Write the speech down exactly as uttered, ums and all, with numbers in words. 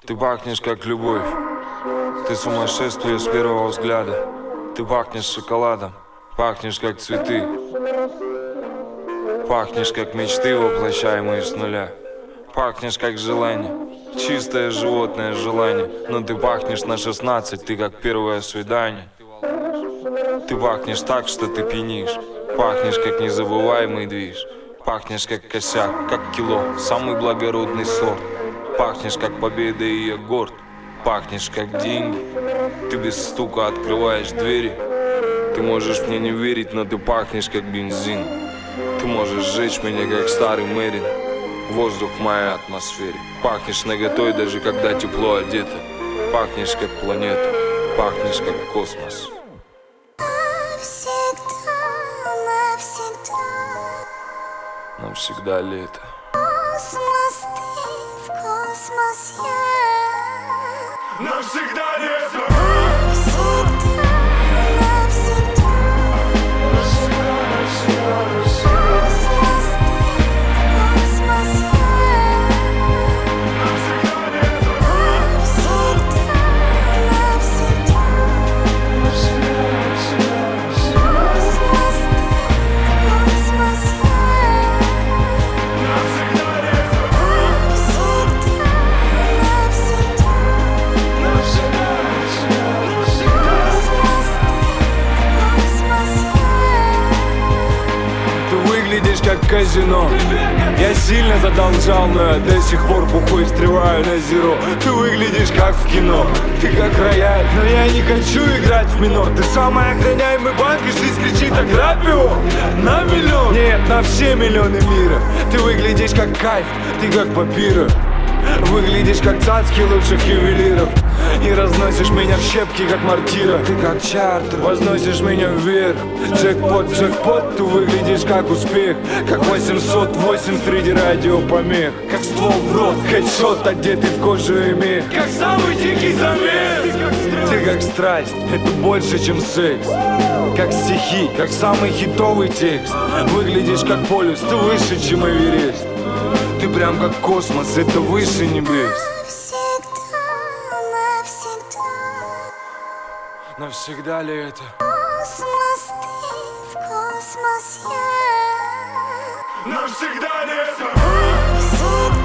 Ты пахнешь как любовь, ты сумасшествие с первого взгляда. Ты пахнешь шоколадом, пахнешь как цветы. Пахнешь как мечты, воплощаемые с нуля. Пахнешь как желание, чистое животное желание. Но ты пахнешь на шестнадцать, ты как первое свидание. Ты пахнешь так, что ты пьянишь. Пахнешь как незабываемый движ. Пахнешь как косяк, как кило, самый благородный сорт. Пахнешь как победа и я горд. Пахнешь как деньги. Ты без стука открываешь двери. Ты можешь мне не верить, но ты пахнешь как бензин. Ты можешь сжечь меня как старый Мэрин. Воздух в моей атмосфере. Пахнешь наготой, даже когда тепло одето. Пахнешь как планета. Пахнешь как космос. Навсегда, навсегда. Навсегда лето. Космос ты, в космос я. Навсегда лето. Навсегда, навсегда. Навсегда, навсегда, навсегда. Космос ты, в космос я. Навсегда лето. Навсегда, навсегда. Навсегда, навсегда, навсегда. Космос ты, в космос я. Навсегда лето. Навсегда, навсегда. Навсегда, навсегда, навсегда. Космос ты, в космос я. Ты выглядишь как казино. Я сильно задолжал, но я до сих пор бухой встреваю на зеро. Ты выглядишь как в кино. Ты как рояль, но я не хочу играть в минор. Ты самый охраняемый банк, и жизнь кричит: ограбь его на миллион. Нет, на все миллионы мира. Ты выглядишь как кайф, ты как папира. Выглядишь как цацки лучших ювелиров. И разносишь меня в щепки, как мортира. Ты как чартер, возносишь меня вверх. Джекпот, джекпот, ты выглядишь как успех. Как восемьсот восемь среди радиопомех. Как ствол в рот, хедшот, одетый в кожу и мех. Как самый дикий замес. Ты как страсть, это больше, чем секс. Как стихи, как самый хитовый текст. Выглядишь как полюс, ты выше, чем Эверест. Ты прям как космос, это выше небес. Навсегда, навсегда. Навсегда ли это? Космос ты, в космос я. Навсегда лето. Навсегда.